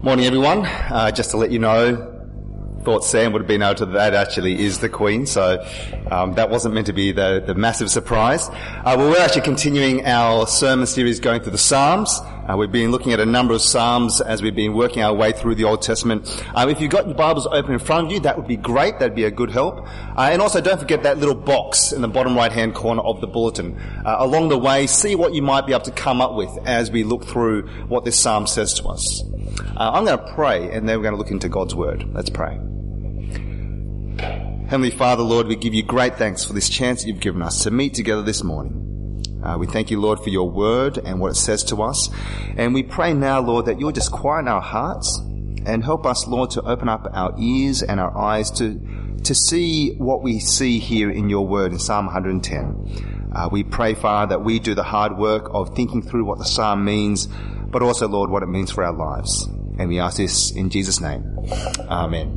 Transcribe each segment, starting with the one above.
Morning, everyone. Just to let you know, thought Sam would have been able to, that actually is the Queen, so that wasn't meant to be the massive surprise. We're actually continuing our sermon series going through the Psalms. We've been looking at a number of Psalms as we've been working our way through the Old Testament. If you've got your Bibles open in front of you, that would be great. That'd be a good help. And also don't forget that little box in the bottom right-hand corner of the bulletin. Along the way, see what you might be able to come up with as we look through what this Psalm says to us. I'm going to pray, and then we're going to look into God's Word. Let's pray. Heavenly Father, Lord, we give you great thanks for this chance that you've given us to meet together this morning. We thank you, Lord, for your word and what it says to us. And we pray now, Lord, that you'll just quieten our hearts and help us, Lord, to open up our ears and our eyes to see what we see here in your word in Psalm 110. We pray, Father, that we do the hard work of thinking through what the psalm means, but also, Lord, what it means for our lives. And we ask this in Jesus' name. Amen.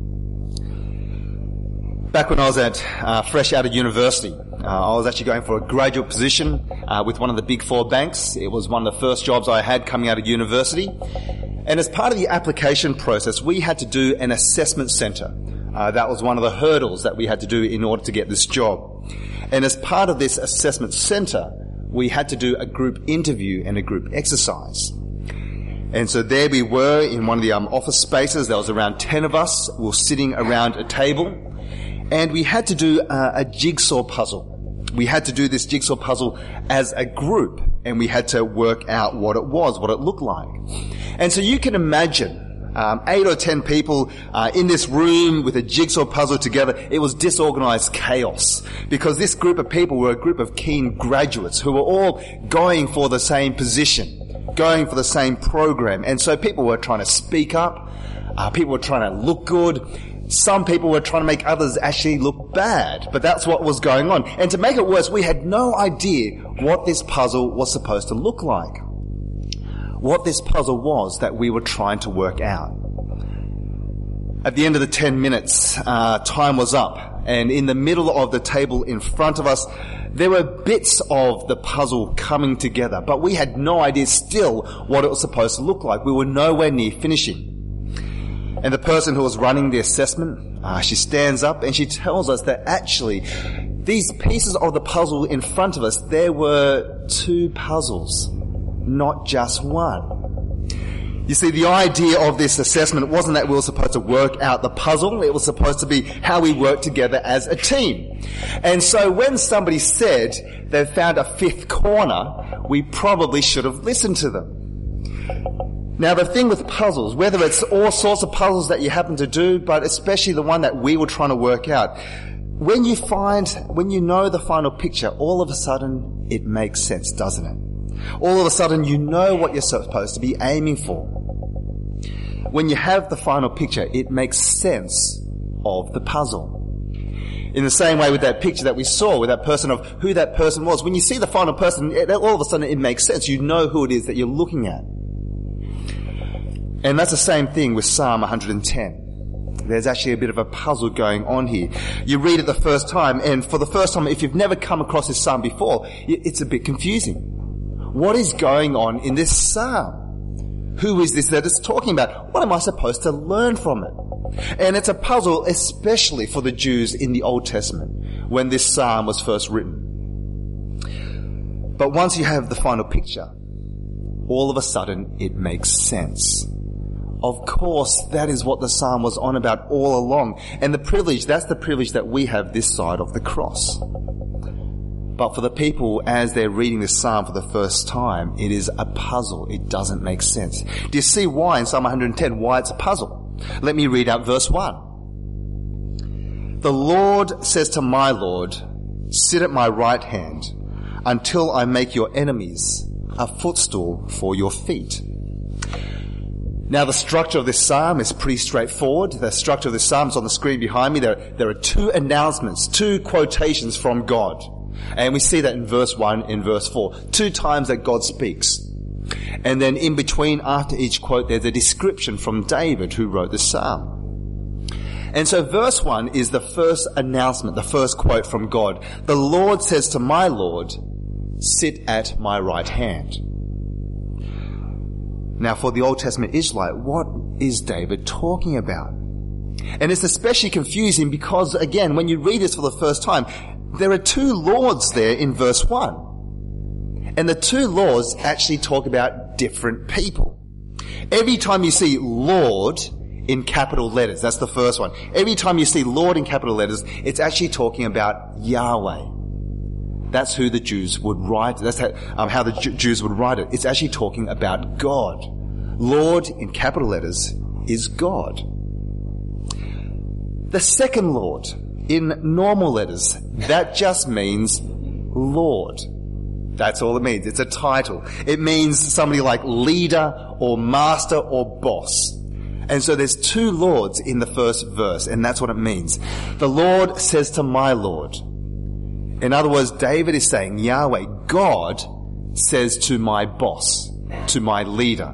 Back when I was fresh out of university, I was actually going for a graduate position with one of the big four banks. It was one of the first jobs I had coming out of university. And as part of the application process, we had to do an assessment centre. That was one of the hurdles that we had to do in order to get this job. And as part of this assessment centre, we had to do a group interview and a group exercise. And so there we were in one of the office spaces. There was around 10 of us. We were sitting around a table. And we had to do a jigsaw puzzle. We had to do this jigsaw puzzle as a group, and we had to work out what it was, what it looked like. And so you can imagine 8 or 10 people in this room with a jigsaw puzzle together. It was disorganized chaos because this group of people were a group of keen graduates who were all going for the same position, going for the same program. And so people were trying to speak up. People were trying to look good. Some people were trying to make others actually look bad, but that's what was going on. And to make it worse, we had no idea what this puzzle was supposed to look like. What this puzzle was that we were trying to work out. At the end of the 10 minutes, time was up, and in the middle of the table in front of us, there were bits of the puzzle coming together, but we had no idea still what it was supposed to look like. We were nowhere near finishing. And the person who was running the assessment, she stands up and she tells us that actually these pieces of the puzzle in front of us, there were 2 puzzles, not just one. You see, the idea of this assessment wasn't that we were supposed to work out the puzzle. It was supposed to be how we work together as a team. And so when somebody said they found a 5th corner, we probably should have listened to them. Now, the thing with puzzles, whether it's all sorts of puzzles that you happen to do, but especially the one that we were trying to work out, when you know the final picture, all of a sudden it makes sense, doesn't it? All of a sudden you know what you're supposed to be aiming for. When you have the final picture, it makes sense of the puzzle. In the same way with that picture that we saw with that person of who that person was, when you see the final person, all of a sudden it makes sense. You know who it is that you're looking at. And that's the same thing with Psalm 110. There's actually a bit of a puzzle going on here. You read it the first time, and for the first time, if you've never come across this psalm before, it's a bit confusing. What is going on in this psalm? Who is this that it's talking about? What am I supposed to learn from it? And it's a puzzle, especially for the Jews in the Old Testament, when this psalm was first written. But once you have the final picture, all of a sudden it makes sense. Of course, that is what the psalm was on about all along. And that's the privilege that we have this side of the cross. But for the people, as they're reading this psalm for the first time, it is a puzzle. It doesn't make sense. Do you see why in Psalm 110, why it's a puzzle? Let me read out verse 1. The Lord says to my Lord, sit at my right hand until I make your enemies a footstool for your feet. Now, the structure of this psalm is pretty straightforward. The structure of this psalm is on the screen behind me. There are 2 announcements, 2 quotations from God. And we see that in verse 1 and verse 4. 2 times that God speaks. And then in between, after each quote, there's a description from David who wrote the psalm. And so verse 1 is the first announcement, the first quote from God. The Lord says to my Lord, sit at my right hand. Now, for the Old Testament Israelite, what is David talking about? And it's especially confusing because, again, when you read this for the first time, there are two lords there in verse 1. And the two lords actually talk about different people. Every time you see Lord in capital letters, that's the first one. Every time you see Lord in capital letters, it's actually talking about Yahweh. That's who the Jews would write. That's how the Jews would write it. It's actually talking about God. Lord in capital letters is God. The second Lord in normal letters, that just means Lord. That's all it means. It's a title. It means somebody like leader or master or boss. And so there's two lords in the first verse, and that's what it means. The Lord says to my Lord. In other words, David is saying, Yahweh, God, says to my boss, to my leader.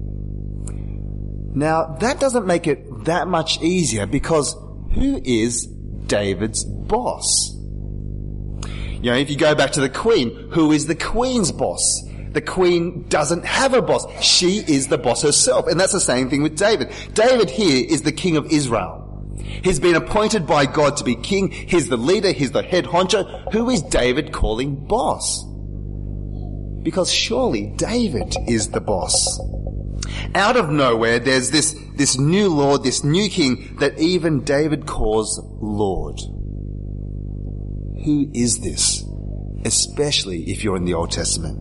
Now, that doesn't make it that much easier because who is David's boss? You know, if you go back to the Queen, who is the Queen's boss? The Queen doesn't have a boss. She is the boss herself. And that's the same thing with David. David here is the king of Israel. He's been appointed by God to be king. He's the leader. He's the head honcho. Who is David calling boss? Because surely David is the boss. Out of nowhere, there's this new Lord, this new king that even David calls Lord. Who is this? Especially if you're in the Old Testament.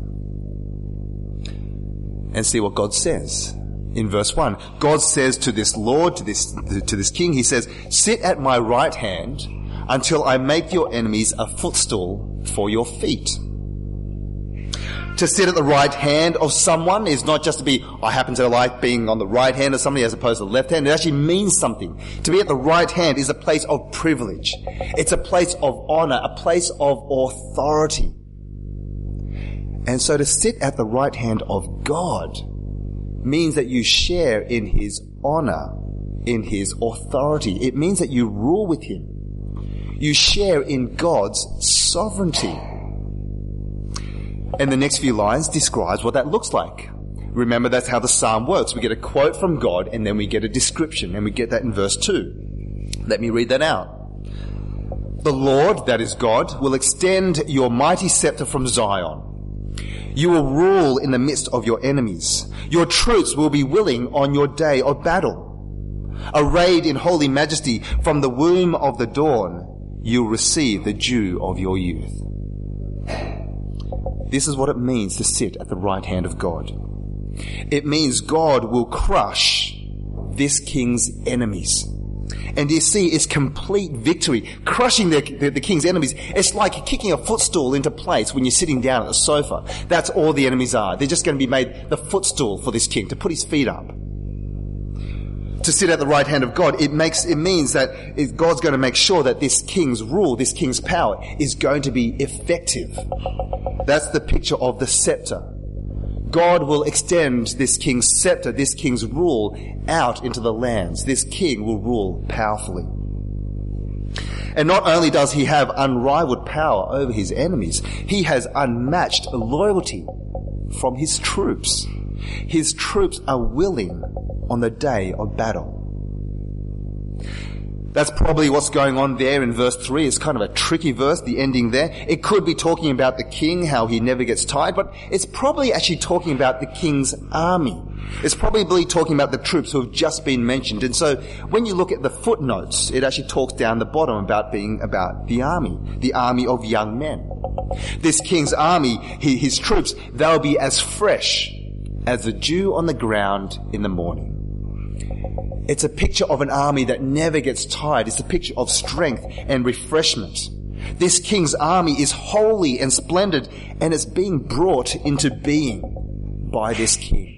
And see what God says. In verse 1, God says to this Lord, to this king, he says, sit at my right hand until I make your enemies a footstool for your feet. To sit at the right hand of someone is not just to be, I happen to like being on the right hand of somebody as opposed to the left hand. It actually means something. To be at the right hand is a place of privilege. It's a place of honor, a place of authority. And so to sit at the right hand of God means that you share in his honor, in his authority. It means that you rule with him. You share in God's sovereignty. And the next few lines describes what that looks like. Remember, that's how the psalm works. We get a quote from God and then we get a description, and we get that in verse 2. Let me read that out. The Lord, that is God, will extend your mighty scepter from Zion. You will rule in the midst of your enemies. Your troops will be willing on your day of battle. Arrayed in holy majesty from the womb of the dawn, you'll receive the dew of your youth. This is what it means to sit at the right hand of God. It means God will crush this king's enemies. And you see, it's complete victory. Crushing the king's enemies, it's like kicking a footstool into place when you're sitting down at the sofa. That's all the enemies are. They're just going to be made the footstool for this king, to put his feet up. To sit at the right hand of God, it means that God's going to make sure that this king's rule, this king's power, is going to be effective. That's the picture of the scepter. God will extend this king's scepter, this king's rule, out into the lands. This king will rule powerfully. And not only does he have unrivaled power over his enemies, he has unmatched loyalty from his troops. His troops are willing on the day of battle. That's probably what's going on there in verse 3. It's kind of a tricky verse, the ending there. It could be talking about the king, how he never gets tired, but it's probably actually talking about the king's army. It's probably talking about the troops who have just been mentioned. And so when you look at the footnotes, it actually talks down the bottom about being about the army of young men. This king's army, his troops, they'll be as fresh as the dew on the ground in the morning. It's a picture of an army that never gets tired. It's a picture of strength and refreshment. This king's army is holy and splendid, and it's being brought into being by this king.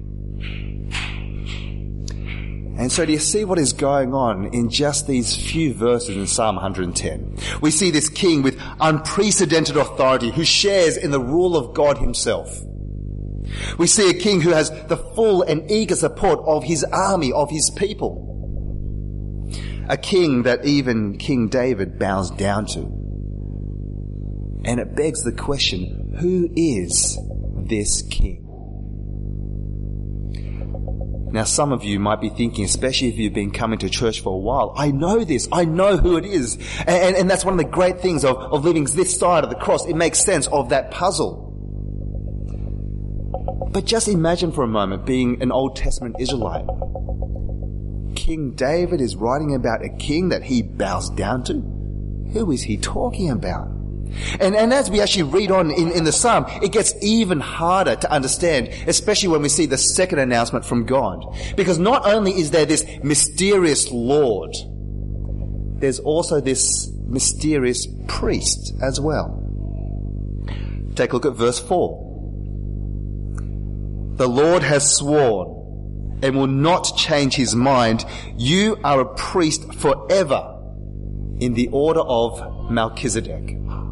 And so do you see what is going on in just these few verses in Psalm 110? We see this king with unprecedented authority who shares in the rule of God himself. We see a king who has the full and eager support of his army, of his people. A king that even King David bows down to. And it begs the question, who is this king? Now, some of you might be thinking, especially if you've been coming to church for a while, I know this, I know who it is. And that's one of the great things of living this side of the cross. It makes sense of that puzzle. But just imagine for a moment being an Old Testament Israelite. King David is writing about a king that he bows down to. Who is he talking about? And as we actually read on in the psalm, it gets even harder to understand, especially when we see the second announcement from God. Because not only is there this mysterious Lord, there's also this mysterious priest as well. Take a look at verse 4. The Lord has sworn and will not change his mind. You are a priest forever in the order of Melchizedek.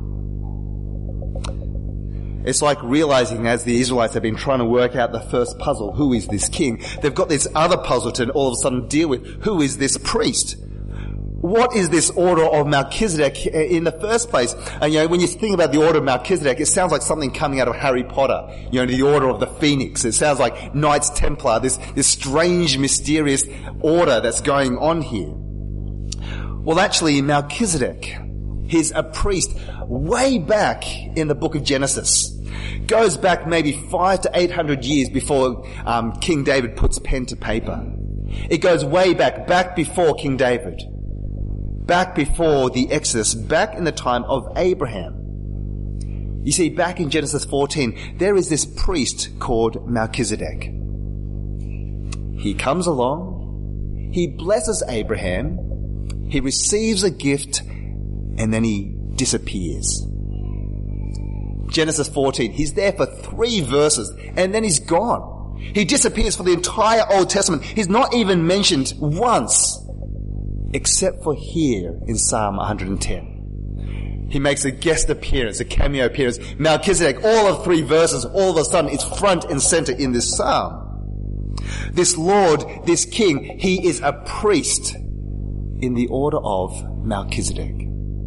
It's like realizing, as the Israelites have been trying to work out the first puzzle, who is this king? They've got this other puzzle to all of a sudden deal with. Who is this priest? What is this order of Melchizedek in the first place? And when you think about the order of Melchizedek, it sounds like something coming out of Harry Potter. The order of the Phoenix. It sounds like Knights Templar, this strange, mysterious order that's going on here. Well, actually, Melchizedek, he's a priest way back in the book of Genesis. Goes back maybe 500 to 800 years before King David puts pen to paper. It goes way back before King David. Back before the Exodus, back in the time of Abraham. You see, back in Genesis 14, there is this priest called Melchizedek. He comes along, he blesses Abraham, he receives a gift, and then he disappears. Genesis 14, he's there for 3 verses, and then he's gone. He disappears for the entire Old Testament. He's not even mentioned once, except for here in Psalm 110. He makes a guest appearance, a cameo appearance. Melchizedek, all of 3 verses, all of a sudden is front and center in this psalm. This Lord, this King, he is a priest in the order of Melchizedek.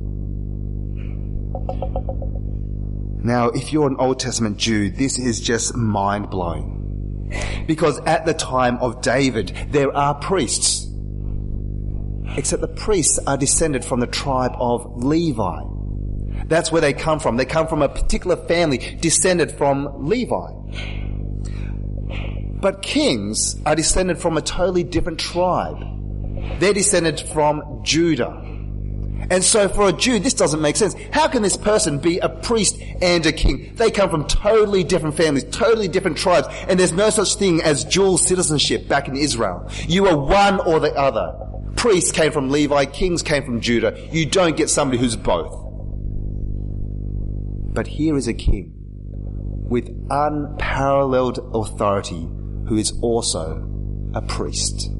Now, if you're an Old Testament Jew, this is just mind-blowing. Because at the time of David, there are priests. Except the priests are descended from the tribe of Levi. That's where they come from. They come from a particular family descended from Levi. But kings are descended from a totally different tribe. They're descended from Judah. And so for a Jew, this doesn't make sense. How can this person be a priest and a king? They come from totally different families, totally different tribes, and there's no such thing as dual citizenship back in Israel. You are one or the other. Priests came from Levi, kings came from Judah. You don't get somebody who's both. But here is a king with unparalleled authority who is also a priest.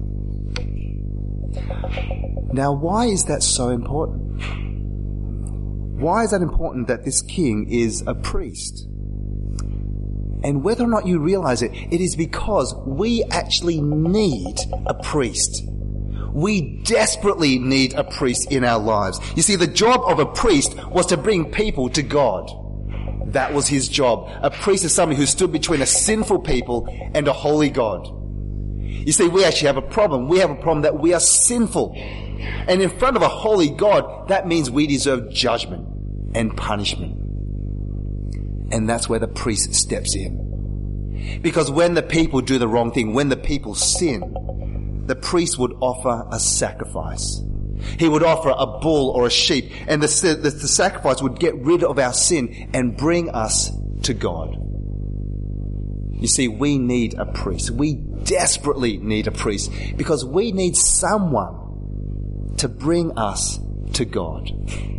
Now, why is that so important? Why is that important that this king is a priest? And whether or not you realize it, it is because we actually need a priest. We desperately need a priest in our lives. You see, the job of a priest was to bring people to God. That was his job. A priest is somebody who stood between a sinful people and a holy God. You see, we actually have a problem. We have a problem that we are sinful. And in front of a holy God, that means we deserve judgment and punishment. And that's where the priest steps in. Because when the people do the wrong thing, when the people sin, the priest would offer a sacrifice. He would offer a bull or a sheep, and the sacrifice would get rid of our sin and bring us to God. You see, we need a priest. We desperately need a priest because we need someone to bring us to God.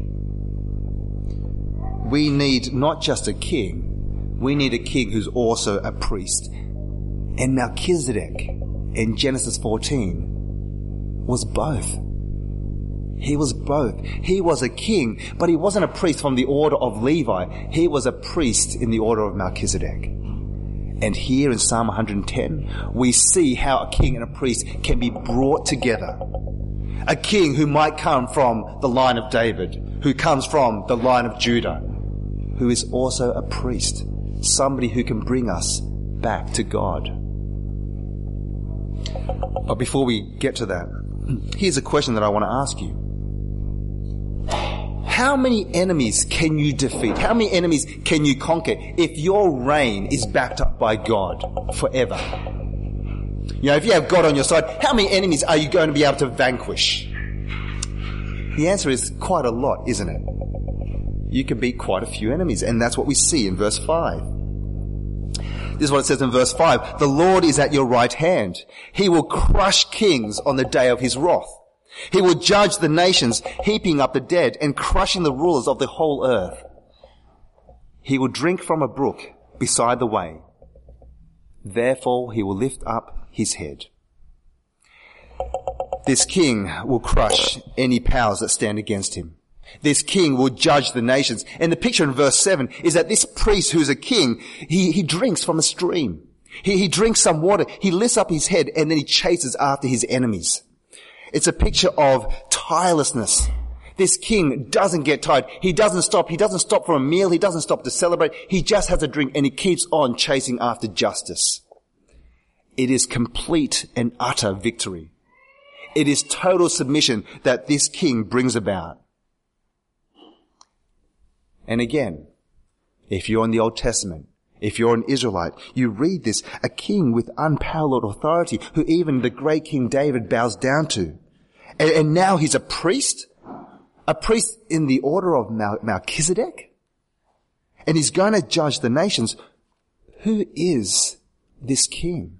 We need not just a king, we need a king who's also a priest. And Melchizedek in Genesis 14 was both. He was both. He was a king, but he wasn't a priest from the order of Levi. He was a priest in the order of Melchizedek. And here in Psalm 110, we see how a king and a priest can be brought together. A king who might come from the line of David, who comes from the line of Judah, who is also a priest, somebody who can bring us back to God. But before we get to that, here's a question that I want to ask you. How many enemies can you defeat? How many enemies can you conquer if your reign is backed up by God forever? You know, if you have God on your side, how many enemies are you going to be able to vanquish? The answer is quite a lot, isn't it? You can beat quite a few enemies, and that's what we see in verse 5. This is what it says in verse 5. The Lord is at your right hand. He will crush kings on the day of his wrath. He will judge the nations, heaping up the dead and crushing the rulers of the whole earth. He will drink from a brook beside the way. Therefore he will lift up his head. This king will crush any powers that stand against him. This king will judge the nations. And the picture in verse 7 is that this priest who's a king, he drinks from a stream. He drinks some water. He lifts up his head and then he chases after his enemies. It's a picture of tirelessness. This king doesn't get tired. He doesn't stop. He doesn't stop for a meal. He doesn't stop to celebrate. He just has a drink and he keeps on chasing after justice. It is complete and utter victory. It is total submission that this king brings about. And again, if you're in the Old Testament, if you're an Israelite, you read this, a king with unparalleled authority who even the great King David bows down to. And now he's a priest in the order of Melchizedek. And he's going to judge the nations. Who is this king?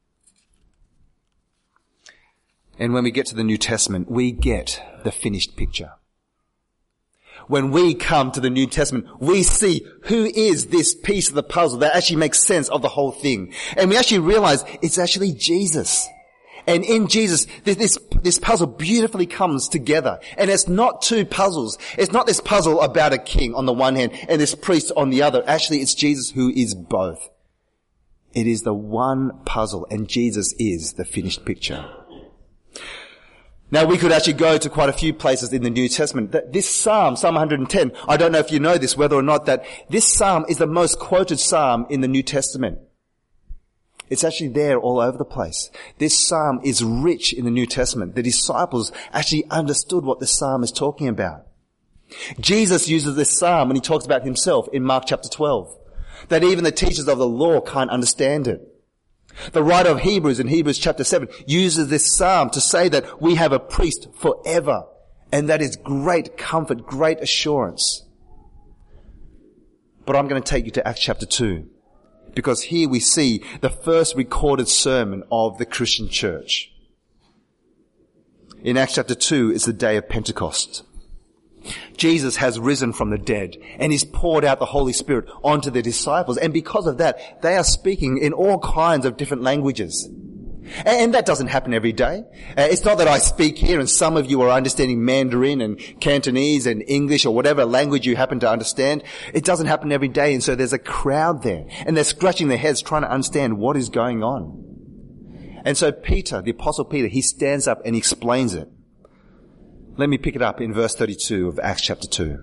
And when we get to the New Testament, we get the finished picture. When we come to the New Testament, we see who is this piece of the puzzle that actually makes sense of the whole thing. And we actually realize it's actually Jesus. And in Jesus, this puzzle beautifully comes together. And it's not two puzzles. It's not this puzzle about a king on the one hand and this priest on the other. Actually, it's Jesus who is both. It is the one puzzle, and Jesus is the finished picture. Now, we could actually go to quite a few places in the New Testament. This Psalm 110, I don't know if you know this, whether or not that this Psalm is the most quoted Psalm in the New Testament. It's actually there all over the place. This Psalm is rich in the New Testament. The disciples actually understood what this Psalm is talking about. Jesus uses this Psalm when he talks about himself in Mark chapter 12, that even the teachers of the law can't understand it. The writer of Hebrews in Hebrews chapter 7 uses this psalm to say that we have a priest forever. And that is great comfort, great assurance. But I'm going to take you to Acts chapter 2. Because here we see the first recorded sermon of the Christian church. In Acts chapter 2 is the day of Pentecost. Jesus has risen from the dead and he's poured out the Holy Spirit onto the disciples. And because of that, they are speaking in all kinds of different languages. And that doesn't happen every day. It's not that I speak here and some of you are understanding Mandarin and Cantonese and English or whatever language you happen to understand. It doesn't happen every day. And so there's a crowd there and they're scratching their heads trying to understand what is going on. And so Peter, the Apostle Peter, he stands up and he explains it. Let me pick it up in verse 32 of Acts chapter 2.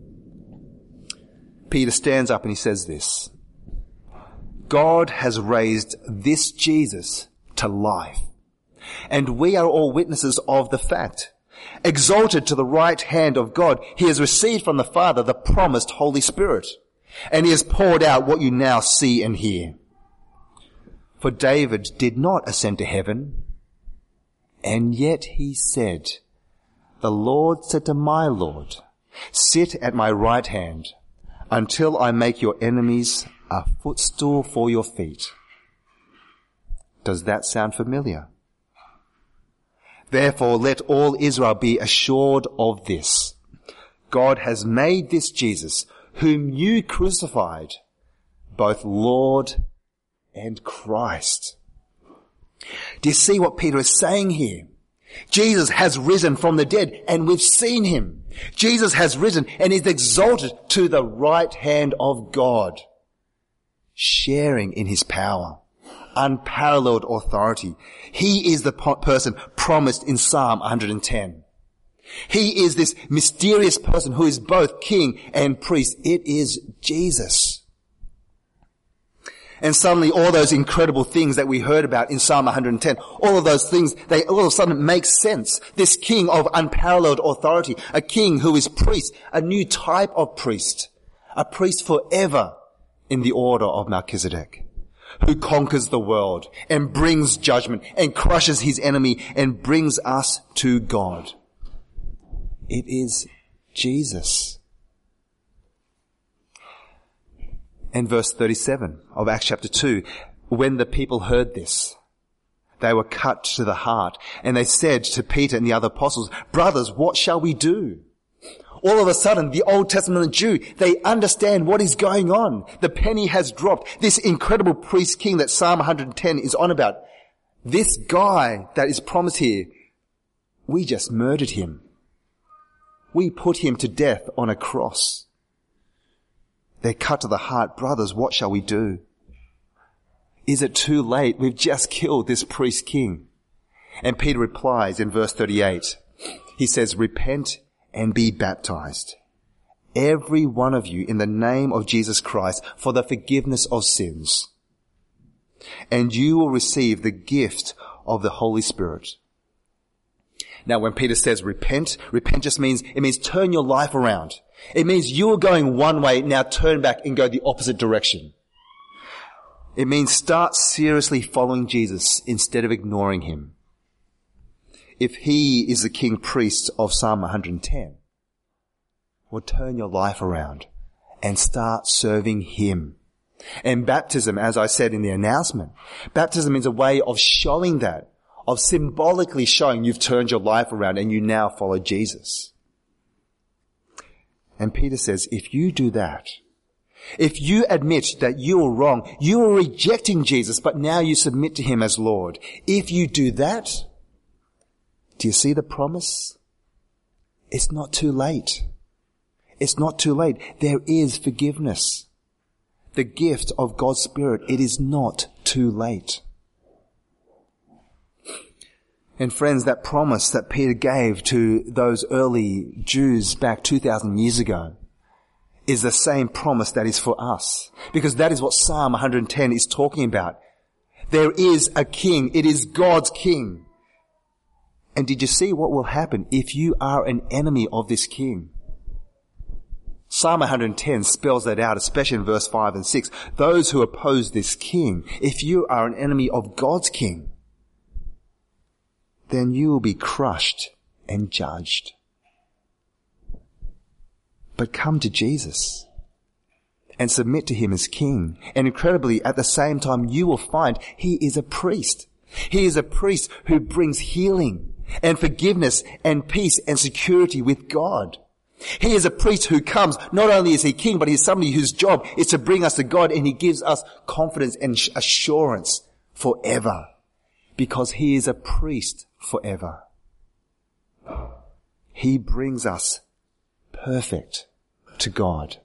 Peter stands up and he says this: God has raised this Jesus to life, and we are all witnesses of the fact. Exalted to the right hand of God, he has received from the Father the promised Holy Spirit, and he has poured out what you now see and hear. For David did not ascend to heaven, and yet he said, the Lord said to my Lord, sit at my right hand until I make your enemies a footstool for your feet. Does that sound familiar? Therefore, let all Israel be assured of this. God has made this Jesus, whom you crucified, both Lord and Christ. Do you see what Peter is saying here? Jesus has risen from the dead and we've seen him. Jesus has risen and is exalted to the right hand of God, sharing in his power, unparalleled authority. He is the person promised in Psalm 110. He is this mysterious person who is both king and priest. It is Jesus. And suddenly all those incredible things that we heard about in Psalm 110, all of those things, they all of a sudden make sense. This king of unparalleled authority, a king who is priest, a new type of priest, a priest forever in the order of Melchizedek, who conquers the world and brings judgment and crushes his enemy and brings us to God. It is Jesus. And verse 37 of Acts chapter 2, when the people heard this, they were cut to the heart, and they said to Peter and the other apostles, "Brothers, what shall we do?" All of a sudden, the Old Testament Jew, they understand what is going on. The penny has dropped. This incredible priest king that Psalm 110 is on about, this guy that is promised here, we just murdered him. We put him to death on a cross. They're cut to the heart. "Brothers, what shall we do?" Is it too late? We've just killed this priest king. And Peter replies in verse 38. He says, "Repent and be baptized, every one of you, in the name of Jesus Christ, for the forgiveness of sins. And you will receive the gift of the Holy Spirit." Now, when Peter says repent just means turn your life around. It means you were going one way, now turn back and go the opposite direction. It means start seriously following Jesus instead of ignoring him. If he is the king priest of Psalm 110, well, turn your life around and start serving him. And baptism, as I said in the announcement, baptism is a way of showing that, of symbolically showing you've turned your life around and you now follow Jesus. And Peter says, if you do that, if you admit that you are wrong, you are rejecting Jesus, but now you submit to him as Lord. If you do that, do you see the promise? It's not too late. It's not too late. There is forgiveness. The gift of God's Spirit. It is not too late. And friends, that promise that Peter gave to those early Jews back 2,000 years ago is the same promise that is for us. Because that is what Psalm 110 is talking about. There is a king. It is God's king. And did you see what will happen if you are an enemy of this king? Psalm 110 spells that out, especially in verse 5 and 6. Those who oppose this king, if you are an enemy of God's king, then you will be crushed and judged. But come to Jesus and submit to him as king. And incredibly, at the same time, you will find he is a priest. He is a priest who brings healing and forgiveness and peace and security with God. He is a priest who comes, not only is he king, but he's somebody whose job is to bring us to God, and he gives us confidence and assurance forever. Because he is a priest forever. He brings us perfect to God.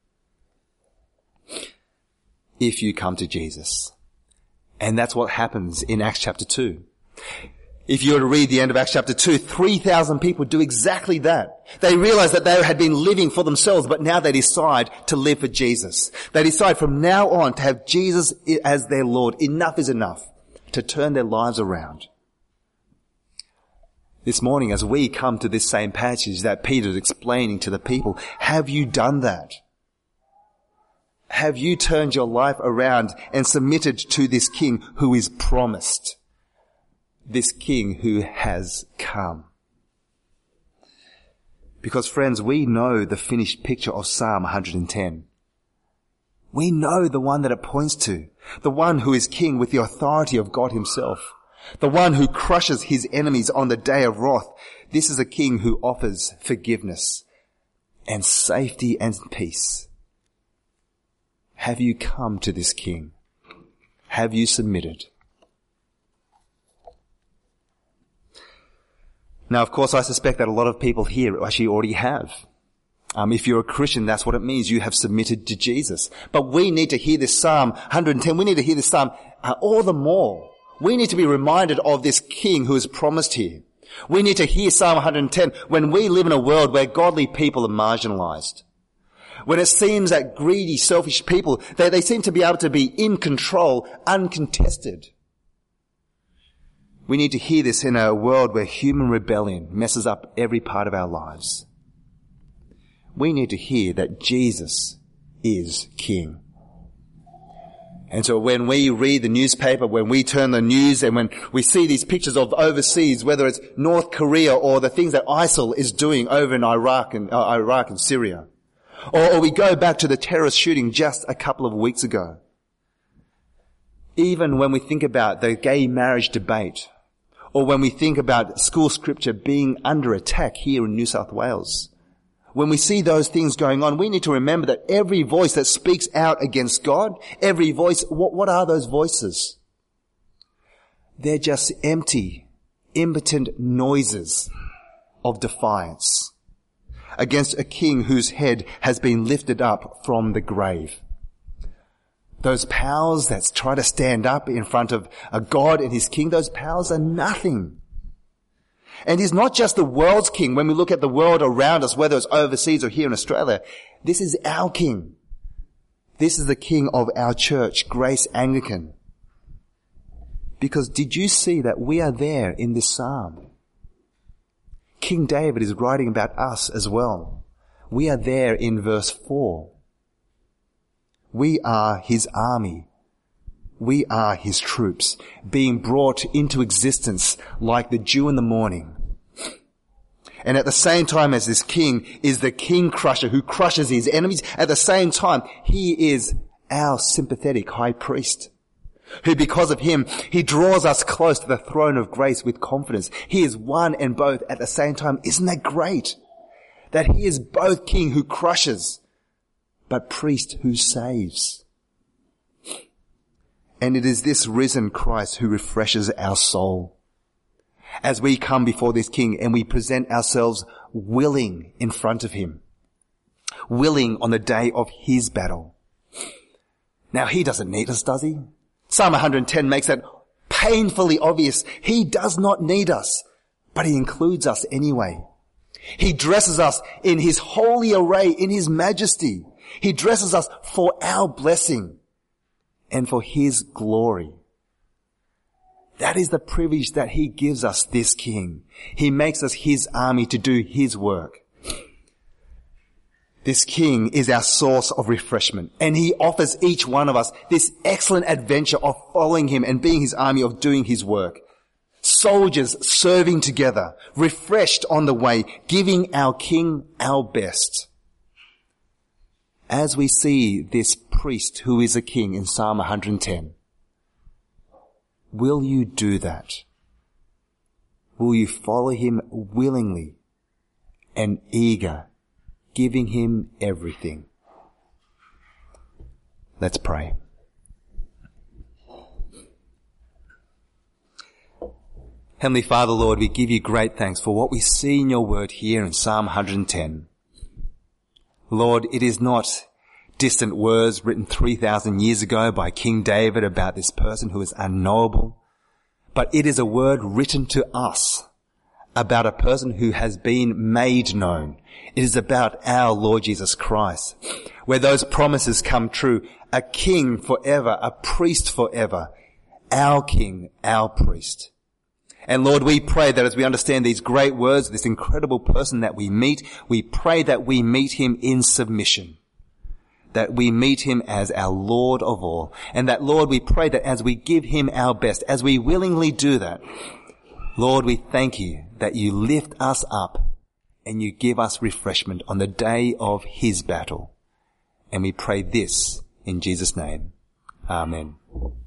If you come to Jesus. And that's what happens in Acts chapter 2. If you were to read the end of Acts chapter 2, 3,000 people do exactly that. They realize that they had been living for themselves, but now they decide to live for Jesus. They decide from now on to have Jesus as their Lord. Enough is enough. To turn their lives around. This morning, as we come to this same passage that Peter is explaining to the people, have you done that? Have you turned your life around and submitted to this king who is promised? This king who has come. Because friends, we know the finished picture of Psalm 110. We know the one that it points to. The one who is king with the authority of God himself. The one who crushes his enemies on the day of wrath. This is a king who offers forgiveness and safety and peace. Have you come to this king? Have you submitted? Now, of course, I suspect that a lot of people here actually already have. If you're a Christian, that's what it means. You have submitted to Jesus. But we need to hear this Psalm 110. We need to hear this Psalm all the more. We need to be reminded of this king who is promised here. We need to hear Psalm 110 when we live in a world where godly people are marginalized. When it seems that greedy, selfish people, they seem to be able to be in control, uncontested. We need to hear this in a world where human rebellion messes up every part of our lives. We need to hear that Jesus is King. And so when we read the newspaper, when we turn the news, and when we see these pictures of overseas, whether it's North Korea or the things that ISIL is doing over in Iraq and Syria, or we go back to the terrorist shooting just a couple of weeks ago, even when we think about the gay marriage debate, or when we think about school scripture being under attack here in New South Wales, when we see those things going on, we need to remember that every voice that speaks out against God, every voice, what are those voices? They're just empty, impotent noises of defiance against a king whose head has been lifted up from the grave. Those powers that try to stand up in front of a God and his king, those powers are nothing. And he's not just the world's king. When we look at the world around us, whether it's overseas or here in Australia, this is our king. This is the king of our church, Grace Anglican. Because did you see that we are there in this psalm? King David is writing about us as well. We are there in verse 4. We are his army. We are his troops, being brought into existence like the dew in the morning. And at the same time as this king is the king crusher who crushes his enemies, at the same time, he is our sympathetic high priest, who because of him, he draws us close to the throne of grace with confidence. He is one and both at the same time. Isn't that great? That he is both king who crushes, but priest who saves. And it is this risen Christ who refreshes our soul as we come before this king and we present ourselves willing in front of him, willing on the day of his battle. Now, he doesn't need us, does he? Psalm 110 makes that painfully obvious. He does not need us, but he includes us anyway. He dresses us in his holy array, in his majesty. He dresses us for our blessing and for his glory. That is the privilege that he gives us, this king. He makes us his army to do his work. This king is our source of refreshment, and he offers each one of us this excellent adventure of following him and being his army, of doing his work. Soldiers serving together, refreshed on the way, giving our king our best. As we see this priest who is a king in Psalm 110, will you do that? Will you follow him willingly and eager, giving him everything? Let's pray. Heavenly Father, Lord, we give you great thanks for what we see in your word here in Psalm 110. Lord, it is not distant words written 3,000 years ago by King David about this person who is unknowable, but it is a word written to us about a person who has been made known. It is about our Lord Jesus Christ, where those promises come true. A king forever, a priest forever, our king, our priest. And Lord, we pray that as we understand these great words, this incredible person that we meet, we pray that we meet him in submission, that we meet him as our Lord of all. And that, Lord, we pray that as we give him our best, as we willingly do that, Lord, we thank you that you lift us up and you give us refreshment on the day of his battle. And we pray this in Jesus' name. Amen.